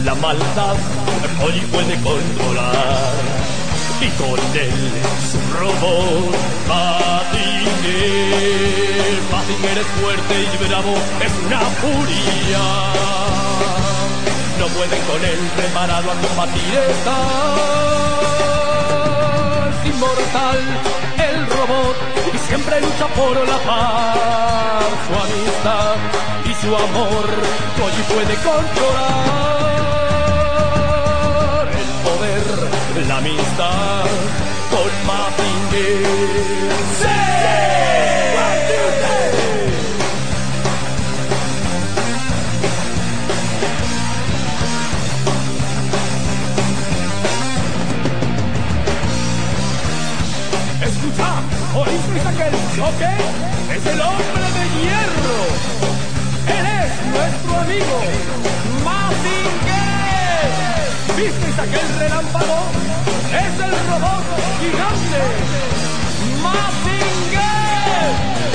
la maldad Polly puede controlar. Y con él su robot Mazinger. Mazinger es fuerte y bravo, es una furia. No pueden con él, preparado a combatir está. Es inmortal el robot y siempre lucha por la paz. Su amistad y su amor Koji puede controlar. El poder, la amistad con Mazinger. ¡Sí! Escucha, ¿oísteis aquel choque? Es el hombre de hierro. Él es nuestro amigo Mazinger. ¿Visteis aquel relámpago? Es el robot gigante Mazinger.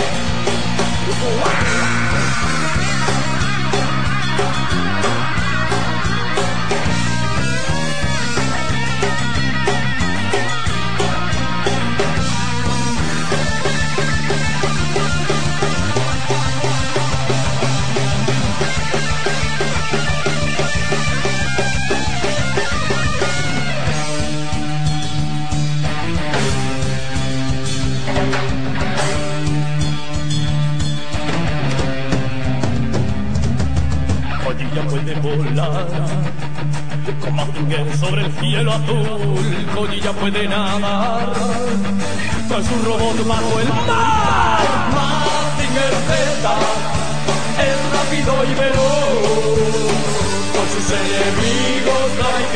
Ya puede volar con Mazinger sobre el cielo azul. Koji ya puede nadar con su robot bajo el mar. Mazinger Z es rápido y veloz, con sus enemigos no hay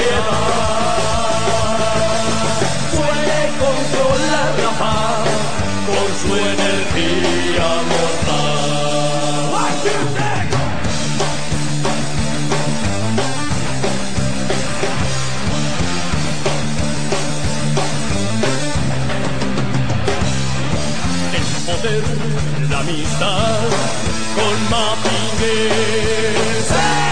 piedad. Puede controlar la paz con su energía mortal. What you say? La amistad con Mazinger.